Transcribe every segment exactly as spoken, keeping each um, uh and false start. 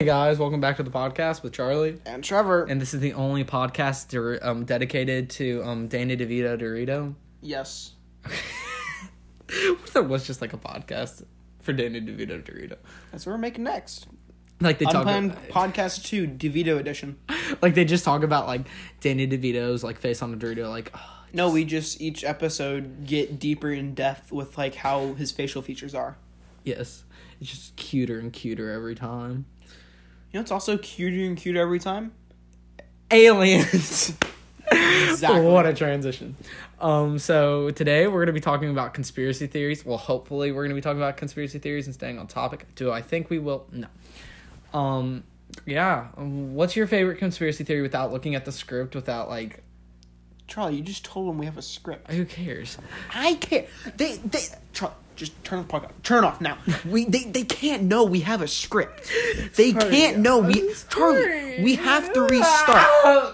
guys, welcome back to the podcast with Charlie and Trevor. And this is the only podcast der- um, dedicated to um, Danny DeVito Dorito. Yes. What if there was just like a podcast for Danny DeVito Dorito? That's what we're making next. Like they talk Unplanned about, podcast two, DeVito edition. Like they just talk about like Danny DeVito's like face on a Dorito. Like oh, no, we just each episode get deeper in depth with like how his facial features are. Yes, it's just cuter and cuter every time. You know, it's also cuter and cuter every time. Aliens. Exactly. What a transition. Um, so today we're going to be talking about conspiracy theories. Well, hopefully we're going to be talking about conspiracy theories and staying on topic. Do I think we will? No. Um, yeah. What's your favorite conspiracy theory without looking at the script, without like... Charlie, you just told them we have a script. Who cares? I care. They, they, Charlie, just turn the podcast. Turn it off now. We, they, they can't know we have a script. They Sorry, can't know I'm we, sorry. Charlie, we have to restart.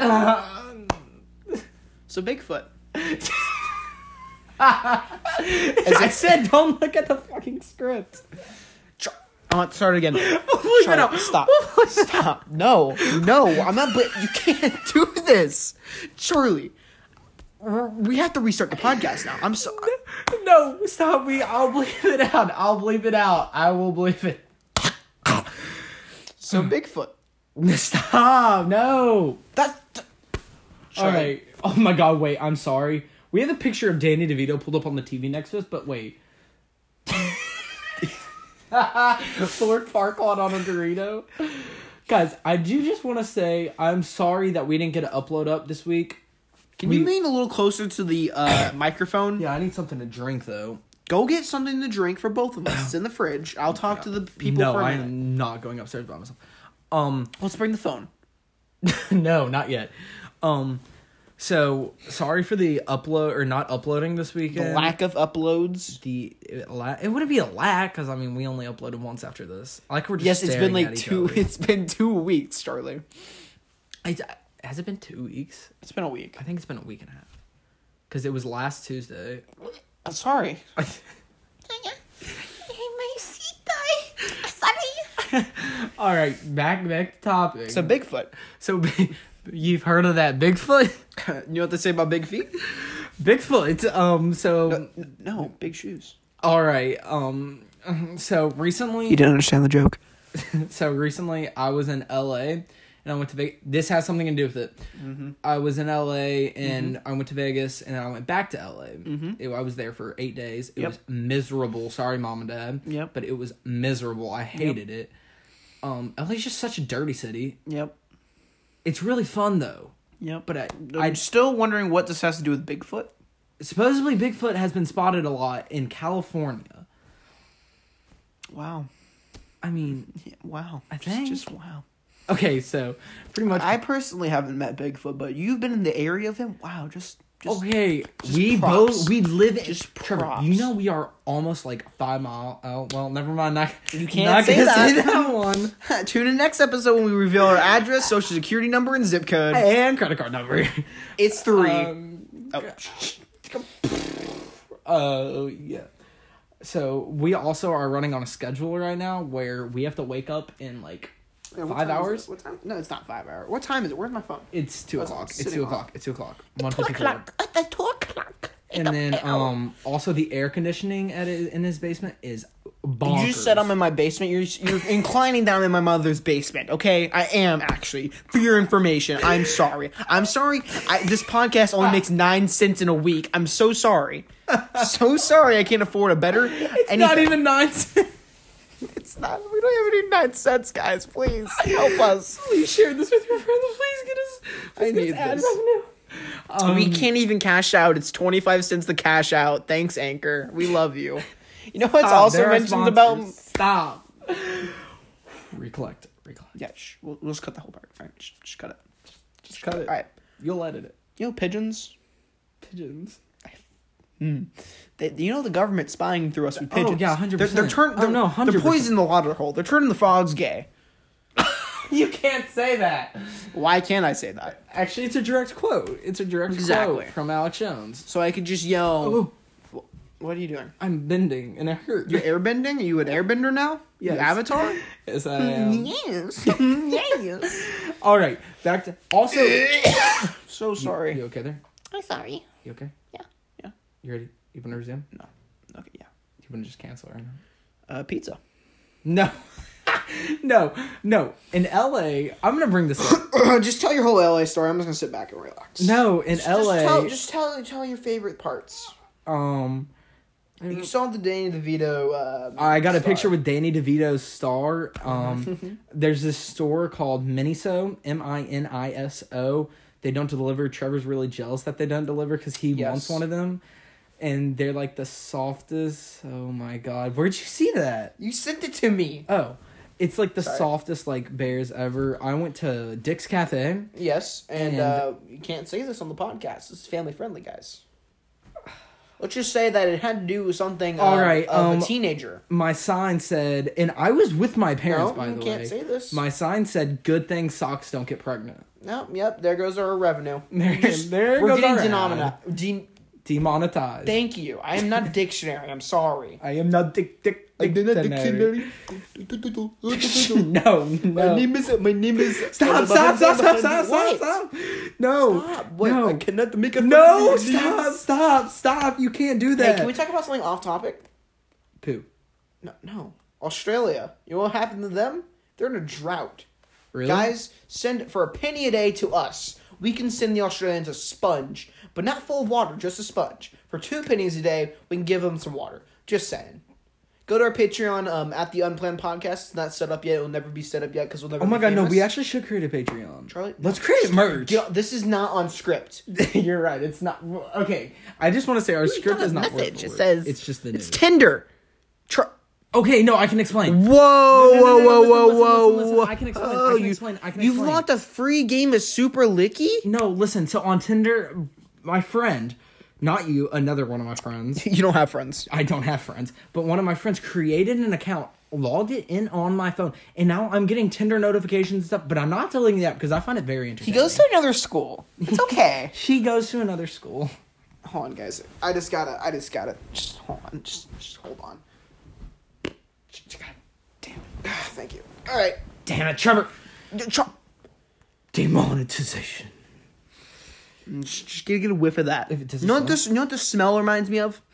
So Bigfoot. As I said, don't look at the fucking script. Char- I want to start again. Leave it out. Stop. Stop. No. No. I'm not. But you can't do this, Charlie. We have to restart the podcast now. I'm sorry. No, stop me. I'll bleep it out. I'll bleep it out. I will bleep it. So Bigfoot. Stop. No. That's. All right. Oh my God. Wait. I'm sorry. We have a picture of Danny DeVito pulled up on the T V next to us, but wait. Lord Farquaad on a Dorito. Guys, I do just want to say I'm sorry that we didn't get an upload up this week. Can we... you lean a little closer to the uh, microphone? Yeah, I need something to drink though. Go get something to drink for both of us. It's in the fridge. I'll talk to the people no, for a minute. I'm not going upstairs by myself. Um, Let's bring the phone. No, not yet. Um, so sorry for the upload or not uploading this weekend. The lack of uploads. The it, it wouldn't be a lack because I mean we only uploaded once after this. Like we're just Yes, it's been staring like at each two. other. It's been two weeks, Charlie. It's, has it been two weeks? It's been a week. I think it's been a week and a half. Because it was last Tuesday. I'm sorry. All right, back back to topic. So Bigfoot. So you've heard of that Bigfoot? You know what they say about big feet? Bigfoot. It's um. So No, no, big shoes. all right. Um. So recently, You didn't understand the joke. so recently I was in L A and I went to Vegas. This has something to do with it. Mm-hmm. I was in L A and mm-hmm. I went to Vegas and I went back to L A. Mm-hmm. It, I was there for eight days. It Yep. was miserable. Sorry, mom and dad. Yep. But it was miserable. I hated yep. it. Um, L A's just such a dirty city. Yep. It's really fun though. Yep. But I, I'm I still wondering what this has to do with Bigfoot. Supposedly Bigfoot has been spotted a lot in California. Wow. I mean, yeah, wow. I just, think just wow. Okay, so pretty much. I personally haven't met Bigfoot, but you've been in the area of him. Wow, just. just okay, just we props. both we live in. Just Trevor, props. you know we are almost like five mile. Oh well, never mind. Not, You can't not say gonna that. say that one. Tune in next episode when we reveal our address, social security number, and zip code. And credit card number. It's three. Um, oh. Uh yeah. So we also are running on a schedule right now where we have to wake up in like Yeah, what five time is hours. it? What time? No, it's not five hours. What time is it? Where's my phone? It's two That's o'clock. what I'm It's sitting two on. o'clock. It's two o'clock. One Two fifty four. o'clock. At the two o'clock. And then um also the air conditioning at it, in his basement is bonkers. You just said I'm in my basement. You're you're inclining down in my mother's basement. Okay, I am actually. For your information, I'm sorry. I'm sorry. I, this podcast only makes nine cents in a week. I'm so sorry. So sorry. I can't afford a better. It's anything. not even nine cents. It's not. We don't have any nine cents, guys. Please help us. Please share this with your friends. Please get us. Please I get need us ad this. revenue. Um, we can't even cash out. It's twenty-five cents to cash out. Thanks, Anchor. We love you. You know what's stop. also There are mentioned sponsors. about... Stop. Recollect. Recollect. Yeah, shh, we'll, we'll just cut the whole part. All right, just, just cut it. Just cut it. All right. You'll edit it. You know pigeons? Pigeons. Hmm. They, you know the government spying through us with Oh, pigeons. yeah, one hundred They're, percent. they're, turn, Oh, they're, no, one hundred they're percent. poisoning the water hole. They're turning the frogs gay. You can't say that. Why can't I say that? Actually, it's a direct quote. It's a direct Exactly. quote from Alex Jones. So I could just yell... Oh. What are you doing? I'm bending and it hurt. You're airbending? Are you an airbender now? Yes. You Avatar? Yes, I am. Yes. Yes. All right, back to also. So sorry. You, you okay there? I'm sorry. You okay? Yeah. Yeah. You ready? You want to resume? No. Okay, yeah. You want to just cancel right now? Uh, pizza. No. no. No. In L A, I'm gonna bring this up. Just tell your whole L A story. I'm just gonna sit back and relax. No, in just, L A. Just tell, just tell, tell your favorite parts. Um. You saw the Danny DeVito. Uh, I got a star. picture with Danny DeVito's star. Um, there's this store called Miniso, M I N I S O. They don't deliver. Trevor's really jealous that they don't deliver because he Yes. wants one of them. And they're like the softest. Oh my god. Where'd you see that? You sent it to me. Oh. It's like the Sorry. softest like bears ever. I went to Dick's Cafe. Yes, and, And- uh, you can't say this on the podcast. This is family friendly, guys. Let's just say that it had to do with something uh, All right, of um, a teenager. My sign said, and I was with my parents, No, by you the can't way. say this. My sign said, "Good thing socks don't get pregnant." No, yep, there goes our revenue. There- Just- there we're goes getting our denomina- ad. de- Demonetized. Thank you. I am not a dictionary. I'm sorry. I am not dick dick. I did not dictionary. dictionary. No, My no. name is. My name is. Stop! Stop! Stop! Stop! Stop! What? Stop! Stop! No! Stop. Wait, no! I cannot make a. No! fucking name. Stop! Stop! Stop! You can't do Hey, that. can we talk about something off topic? Poo. No, no. Australia. You know what happened to them? They're in a drought. Really? Guys, send for a penny a day to us. We can send the Australians a sponge, but not full of water, just a sponge. For two pennies a day, we can give them some water. Just saying. Go to our Patreon um, at the Unplanned Podcast. It's not set up yet. It will never be set up yet because we'll never. Oh my be god! No, famous. we actually should create a Patreon. Charlie, let's create merch. Yo, this is not on script. You're right. It's not okay. I just want to say our script is not word message. for It word. says It's just the it's news. Tinder. Try- Okay, no, I can explain. Whoa, no, no, whoa, no, whoa, listen, whoa, listen, whoa, listen, listen. whoa. I can explain, I Oh, can you, explain, I can You've explain. launched a free game of Super Licky? No, listen. So on Tinder, my friend, not you, another one of my friends. You don't have friends. I don't have friends, but one of my friends created an account, logged it in on my phone, and now I'm getting Tinder notifications and stuff. But I'm not telling you that because I find it very He interesting. goes to another school. It's okay. She goes to another school. Hold on, guys. I just gotta. I just gotta. Just hold on. Just, just hold on. God damn it! Thank you. All right. Damn it, Trevor! Try- Demonetization. Just, just get, get a whiff of that. If it doesn't you know what smell? this? You know what this smell reminds me of?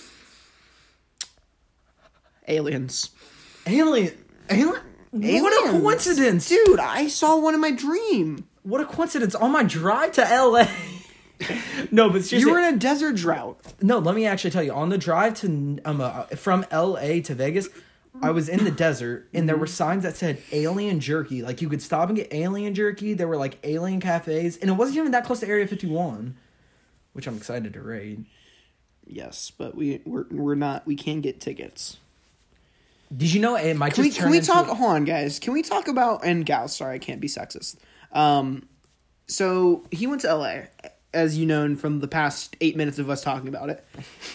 Aliens. Alien. Alien. What a Aliens. coincidence, dude! I saw one in my dream. What a coincidence! On my drive to L A. No, but seriously, You were in a desert drought. no. Let me actually tell you. On the drive to um uh, from L A to Vegas, I was in the desert, and there were signs that said "alien jerky." Like you could stop and get alien jerky. There were like alien cafes, and it wasn't even that close to Area fifty-one, which I'm excited to raid. Yes, but we we're we're not. We can't get tickets. Did you know it might Can we, just can turn we into... talk? Hold on, guys. Can we talk about and gals? Sorry, I can't be sexist. Um, so he went to L A, as you know from the past eight minutes of us talking about it,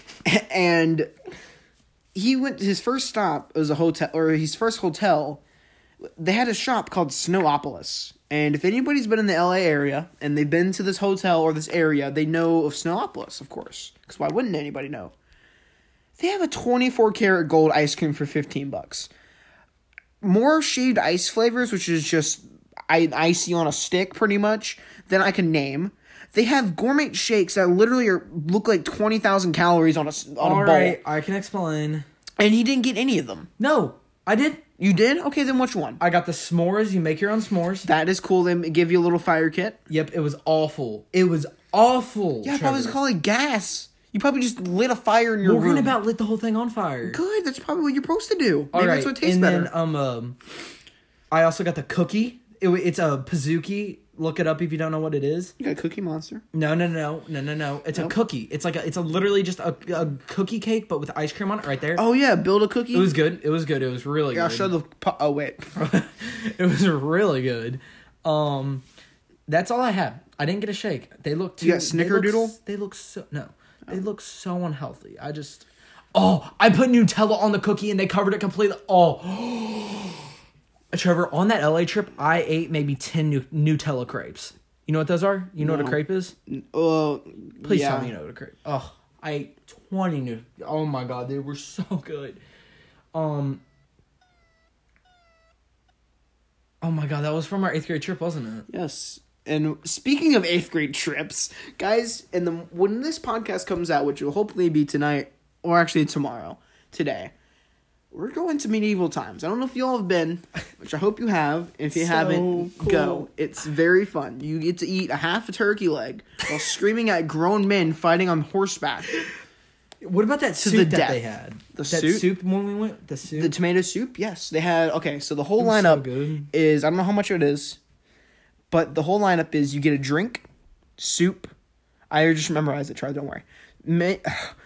and he went. His first stop was a hotel, or his first hotel. They had a shop called Snowopolis, and if anybody's been in the L A area and they've been to this hotel or this area, they know of Snowopolis, of course. Because why wouldn't anybody know? They have a twenty-four karat gold ice cream for fifteen bucks. More shaved ice flavors, which is just I- icy on a stick, pretty much, than I can name. They have gourmet shakes that literally are, look like twenty thousand calories on a, s- on All a bowl. right, I can explain. And he didn't get any of them. No, I did. You did? Okay, then which one? I got the s'mores. You make your own s'mores. That is cool. They give you a little fire kit. Yep, it was awful. It was awful. Yeah, I probably was Trevor. calling gas. You probably just lit a fire in your We're room. gonna about lit the whole thing on fire. Good. That's probably what you're supposed to do. All Maybe right, that's what tastes and better. then um, um, I also got the cookie. It, it's a Pizookie. Look it up if you don't know what it is. You got Cookie Monster. No, no, no, no, no, no. It's Nope. a cookie. It's like a, it's a literally just a, a cookie cake, but with ice cream on it right there. Oh yeah, build a cookie. It was good. It was good. It was really Yeah, I'll good. show the. Po- oh wait. It was really good. Um, that's all I had. I didn't get a shake. They look too. You got they look Snickerdoodle? s- They look so no. They look so unhealthy. I just. Oh, I put Nutella on the cookie and they covered it completely. Oh, Trevor, on that L A trip, I ate maybe ten nu- Nutella crepes. You know what those are? You know what No. a crepe is? Uh, Please yeah. tell me you know what a crepe. Oh, I ate twenty new. Oh my god, they were so good. Um. Oh my god, that was from our eighth grade trip, wasn't it? Yes. And speaking of eighth grade trips, guys, in the when this podcast comes out, which will hopefully be tonight, or actually tomorrow, today, we're going to medieval times. I don't know if you all have been, which I hope you have. If you So haven't, cool. go. It's very fun. You get to eat a half a turkey leg while screaming at grown men fighting on horseback. What about that To soup the that death. they had? The that soup? soup when we went. The soup. The tomato soup, yes. They had, okay, so the whole It was so lineup good. is, I don't know how much it is, but the whole lineup is you get a drink, soup. I just memorized it, try, don't worry. Ma-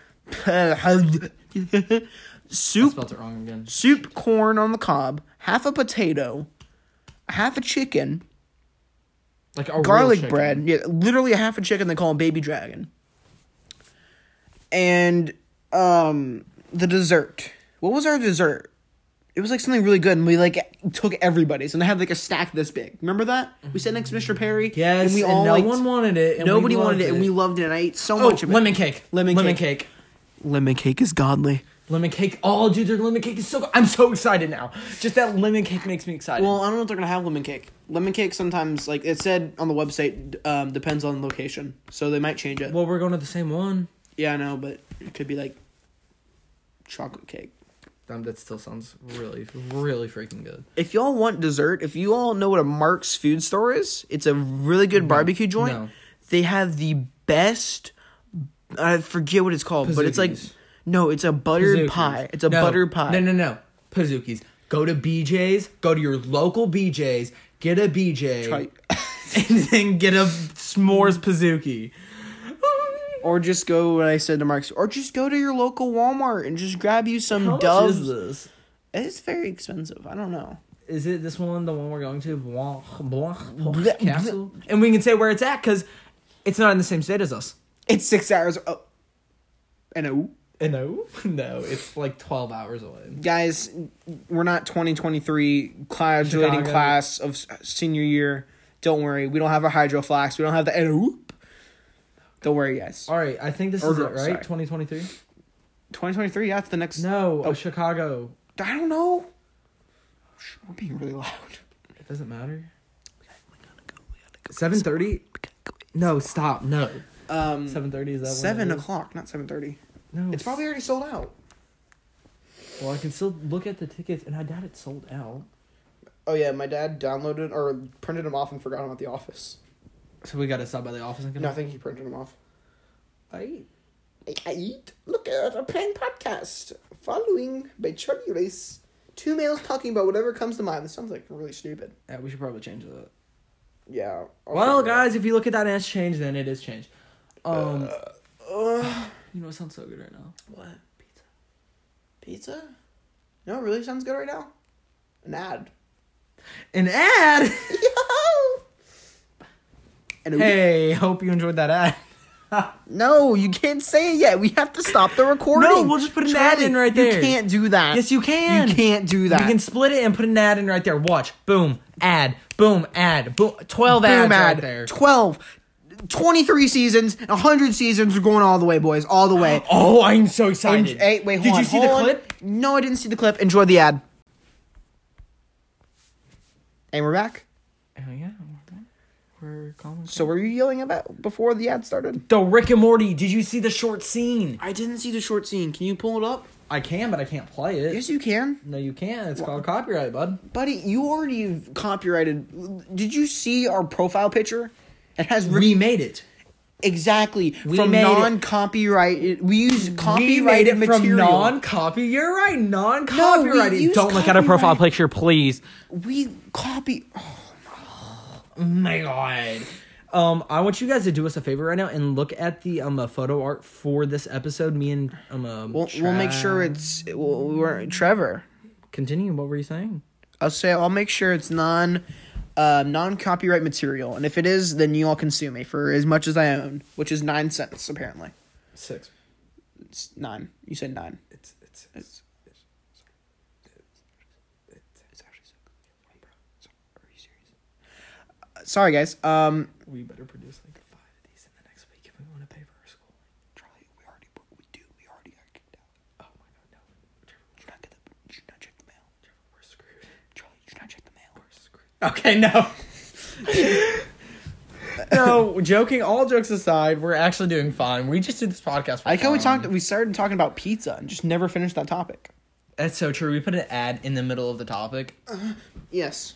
I soup, spelled it wrong again. soup, corn on the cob, half a potato, half a chicken, Like a real garlic chicken. bread. Yeah, literally a half a chicken they call a baby dragon. And um the dessert. What was our dessert? It was like something really good, and we like took everybody's, and they had like a stack this big. Remember that? We sat next to Mister Perry. Yes, and we and all no liked- one wanted it. And Nobody we wanted loved it, and we loved it, and I ate so Oh, much of it. lemon cake. Lemon lemon cake. cake. Lemon cake is godly. Lemon cake. Oh, dude, their lemon cake is so good. I'm so excited now. Just that lemon cake makes me excited. Well, I don't know if they're gonna have lemon cake. Lemon cake sometimes, like it said on the website, um, depends on location, so they might change it. well, we're going to the same one. Yeah, I know, but it could be like chocolate cake. Um, that still sounds really, really freaking good. If y'all want dessert, if you all know what a Mark's food store is, it's a really good barbecue joint. No. They have the best. I forget what it's called, but it's like Pizookies. no, it's a buttered Pizookies. pie. It's a No, buttered pie. No, no, no. Pizookies. Go to B J's. Go to your local B J's. Get a B J. Try- and then get a s'mores Pizookie. Or just go what I said to Mark's, or just go to your local Walmart and just grab you some How Doves. much is this? It's very expensive. I don't know. Is it this one, the one we're going to? Blanc, Blanc, Bleh, Castle? And we can say where it's at because it's not in the same state as us. It's six hours. Oh. And oh. No, no, it's like twelve hours away. Guys, we're not twenty twenty-three graduating Chicago. class of s- senior year. Don't worry. We don't have a hydro flask. We don't have the and oh. Don't worry, guys. All right, I think this Or is it, girls, right? sorry. twenty twenty-three? twenty twenty-three, yeah, it's the next. No, Oh. Chicago. I don't know. Shh, we're being really loud. It doesn't matter. seven thirty? No, stop. No. Um, seven thirty, is that seven what it is? o'clock, not seven thirty. No. It's probably already sold out. Well, I can still look at the tickets, and I doubt it's sold out. Oh yeah, my dad downloaded or printed them off and forgot them at the office. So we got to stop by the office and get No, I them? think he printed them off. I I, I eat. Look at a playing podcast following by Charlie Race. Two males talking about whatever comes to mind. This sounds like really stupid. Yeah, we should probably change that. Yeah. I'll Well, figure it out. guys, if you look at that and it's changed, then it is changed. Um, Uh, you know, it sounds so good right now. what? Pizza. Pizza? No, it really sounds good right now. An ad. An ad. Yo! And Hey, hope you enjoyed that ad. no, you can't say it yet. We have to stop the recording. No, we'll just put an ad in right there. You can't do that. Yes, you can. You can't do that. We can split it and put an ad in right there. Watch. Boom. Ad. Boom. Ad. Boom. twelve ads Boom ad. right there. twelve. twenty-three seasons, one hundred seasons. We're going all the way, boys. All the way. Oh, I'm so En- excited. hey, wait, hold Did on, you see hold the on. clip? No, I didn't see the clip. Enjoy the ad. And we're back. Oh, yeah. We're calling. So, what were you yelling about before the ad started? The Rick and Morty. Did you see the short scene? I didn't see the short scene. Can you pull it up? I can, but I can't play it. Yes, you can. No, you can't. It's called copyright, bud. Buddy, you already copyrighted. Did you see our profile picture? It has Rick- We made it. exactly We from made it. non-copyrighted. We use We copyrighted made it from material. non-copy. You're right. Non-copyrighted. use Don't look at a profile copyright. picture, please. we copy. Oh my god. Um, I want you guys to do us a favor right now and look at the um uh, photo art for this episode. Me and um, um We'll, we'll make sure it's. We'll, we're Trevor. continue. What were you saying? I'll say I'll make sure it's non, uh, non copyright material, and if it is, then you all can sue me for as much as I own, which is nine cents apparently. Six. It's nine. You said nine. It's it's It's. It's actually six. Are you serious? Uh, sorry, guys. Um, we better produce like five of these in the next week if we want to pay for our school. Charlie, we already Okay, no. No, joking, all jokes aside, we're actually doing fine. We just did this podcast for I like how we fun. talked. We started talking about pizza and just never finished that topic. That's so true. We put an ad in the middle of the topic. Yes.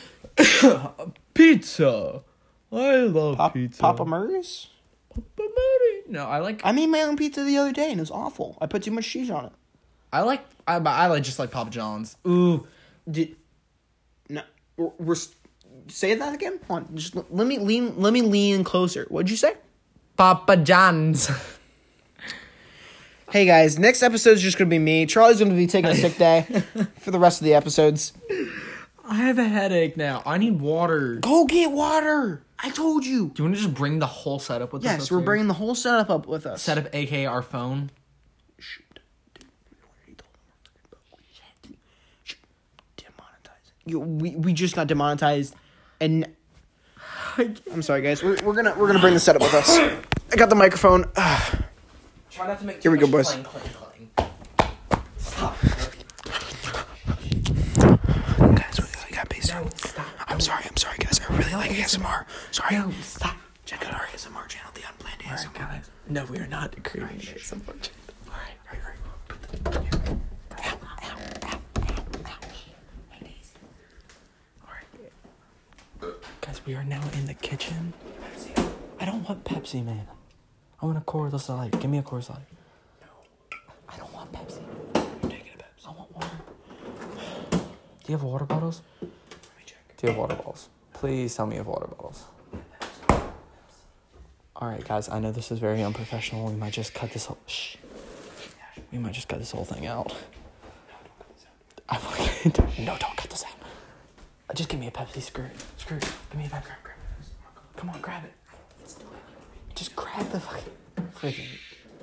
Pizza. I love Pop, pizza. Papa Murray's? Papa Murray. No, I like... I made my own pizza the other day and it was awful. I put too much cheese on it. I like... I, I like just like Papa John's. Ooh. Did... No. We're... we're say that again? Hold on. Just let me lean... Let me lean closer. What'd you say? Papa John's. Hey guys, next episode is just going to be me. Charlie's going to be taking a sick day for the rest of the episodes. I have a headache now. I need water. Go get water. I told you. Do you want to just bring the whole setup with us? Yes, we're bringing the whole setup up with us. Setup, aka our phone. Shoot. Demonetize it. You, we we just got demonetized, and I'm sorry, guys. We're we're gonna we're gonna bring the setup with us. I got the microphone. Try not to make Here we go, boys. Clang, clang, clang. Stop. Guys, we got pizza. No, stop. I'm sorry. I'm sorry, guys. I really like A S M R. Sorry. No, stop. Check out our A S M R channel, the Unplanned A S M R. Alright, guys. No, we are not creating an A S M R channel. Alright, alright, alright. Put the... Ow, ow, ow, ow, ow. Guys, we are now in the kitchen. I don't want Pepsi, man. I want a Coors Light. Give me a Coors Light. No. I don't want Pepsi. You're taking a Pepsi. I want water. Do you have water bottles? Let me check. Do you have water bottles? Please tell me you have water bottles. Alright, guys, I know this is very unprofessional. We might just cut this whole... Shh. We might just cut this whole thing out. I want No, don't cut this out. Uh, Just give me a Pepsi. Screw it. Screw it. Give me a Pepsi. Come on, grab it. Just grab the fucking... Freaking...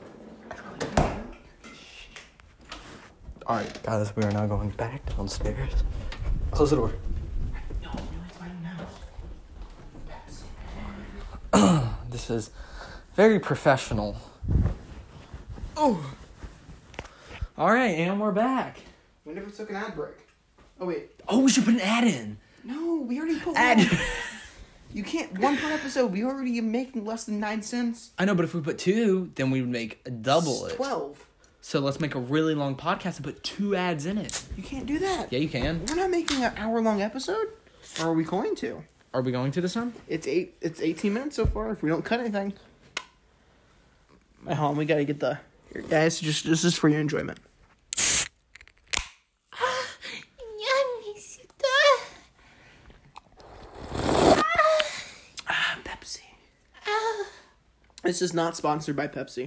Alright, guys, we are now going back downstairs. Close the door. This is very professional. Oh. Alright, and we're back. We never took an ad break. Oh, wait. Oh, we should put an ad in. No, we already put Ad. one. You can't... One per episode. We already making less than nine cents. I know, but if we put two, then we would make double it. Twelve. So let's make a really long podcast and put two ads in it. You can't do that. Yeah, you can. We're not making an hour-long episode. Or are we going to? Are we going to this time? It's eight. It's eighteen minutes so far. If we don't cut anything, my home. We gotta get the. Here, guys, just this is for your enjoyment. Ah, Pepsi. This is not sponsored by Pepsi.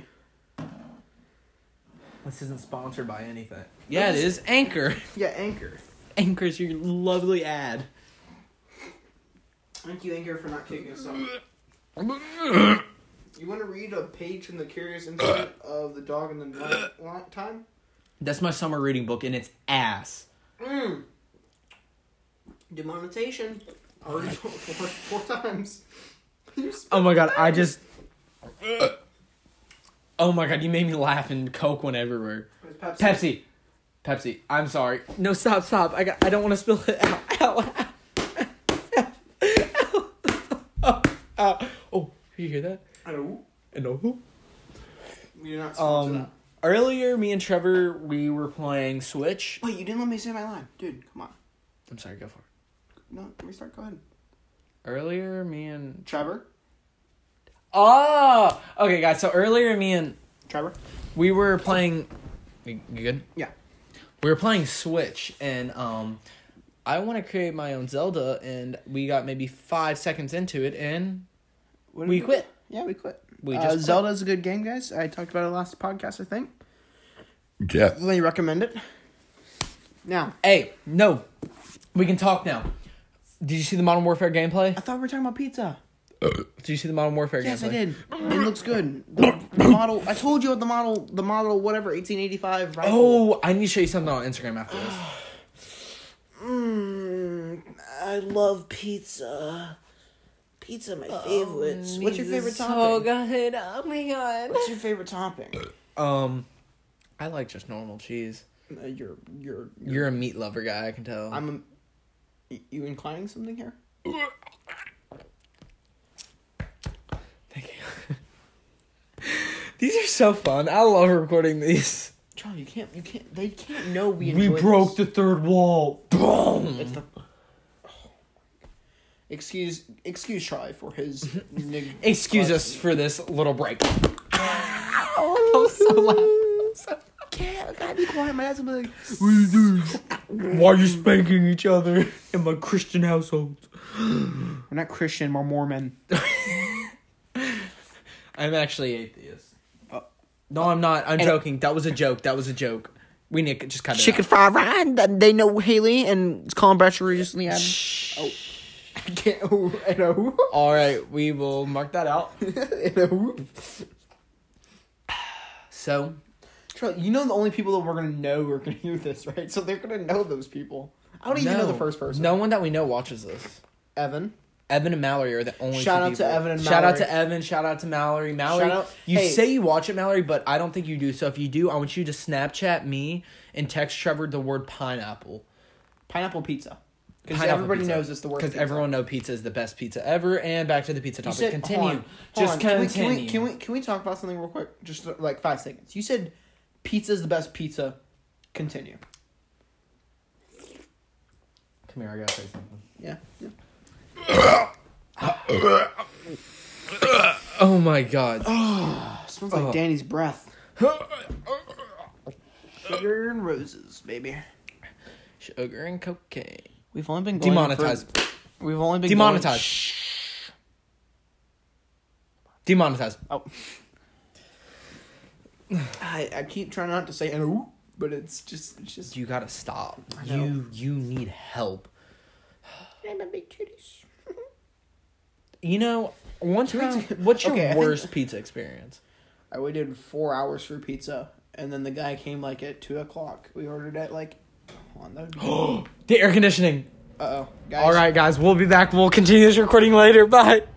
This isn't sponsored by anything. Yeah, it is. Anchor. Yeah, Anchor. Anchor's your lovely ad. Thank you, Anchor, for not kicking us off. You want to read a page from the Curious Incident of the Dog in the Night Time? That's my summer reading book, and it's ass. Mm. Demonetization. Already four, four, four times. Oh my god, I just... Oh my god, you made me laugh and Coke went everywhere. Pepsi. Pepsi. Pepsi. I'm sorry. No, stop, stop. I got. I don't want to spill it out. Ow, ow. Ow. Ow. Ow. Oh, did you hear that? Hello. No. You're not sponsored Um, up. earlier, me and Trevor, we were playing Switch. Wait, you didn't let me say my line. Dude, come on. I'm sorry, go for it. No, restart. Go ahead. Earlier, me and... Trevor? Oh! Okay, guys, so earlier, me and... Trevor? We were playing... You you good? Yeah. We were playing Switch, and um, I want to create my own Zelda, and we got maybe five seconds into it, and What did we quit. Yeah, we quit. We uh, just quit. Zelda's a good game, guys. I talked about it last podcast, I think. Yeah. Let me recommend it. Now, Hey, no. We can talk now. Did you see the Modern Warfare gameplay? I thought we were talking about pizza. Did you see the Modern Warfare Yes, gameplay? I did. It looks good. The, the model. I told you what the model. The model, whatever, eighteen eighty-five rifle. Oh, I need to show you something on Instagram after this. Mmm. I love pizza. Pizza, my favorites. What's your favorite topping? So good. Oh my god. What's your favorite topping? Um, I like just normal cheese. Uh, you're, you're, you're. You're a meat lover guy, I can tell. I'm You, you inclining something here? Thank you. These are so fun. I love recording these. Charlie, you can't. You can't. They can't know we. We enjoy broke this. the third wall. Boom. It's the. Oh. Excuse, excuse Charlie for his. nig- Excuse us for this little break. Oh, that was so loud. So Can't. I gotta be quiet. My dad's gonna be like, What are you doing? Why are you spanking each other in my Christian household? "We're not Christian. We're Mormon." I'm actually atheist. Oh. No, I'm not. I'm And- joking. That was a joke. That was a joke. We need to just cut it Chicken out. fried rice. That they know Haley and Colin Bradshaw recently had. Oh, I can't. Oh, I know. All right, we will mark that out. I know. So, Charlie, you know the only people that we're gonna know are gonna hear this, right? So they're gonna know those people. I don't even no, know the first person. No one that we know watches this. Evan. Evan and Mallory are the only Shout two out to people. Evan and Shout out Mallory. to Evan. Shout out to Mallory. Mallory, Shout out- you hey. say you watch it, Mallory, but I don't think you do. So if you do, I want you to Snapchat me and text Trevor the word pineapple. Pineapple pizza. Because Pineapple everybody pizza. knows it's the word. Because everyone knows pizza is the best pizza ever. And back to the pizza You topic. said, Continue. hold on, hold Just on. Can we- continue. Can we, can we can we talk about something real quick? Just uh, like five seconds. You said pizza is the best pizza. Continue. Come here, I gotta say something. Yeah. yeah. Oh my god. Smells like Oh. Danny's breath. Sugar and roses, baby. Sugar and cocaine. We've only been going Demonetized. For, we've only been Demonetized. Going, Demonetized. oh. I I keep trying not to say no, but it's just it's just. You gotta stop. I know. You you need help. And my big titties. You know, one Can we time, do- what's your Okay, I think- worst pizza experience? I waited four hours for pizza, and then the guy came like at two o'clock. We ordered at like. Hold on, that would be. The air conditioning. Uh oh, guys. All right, guys, we'll be back. We'll continue this recording later. Bye.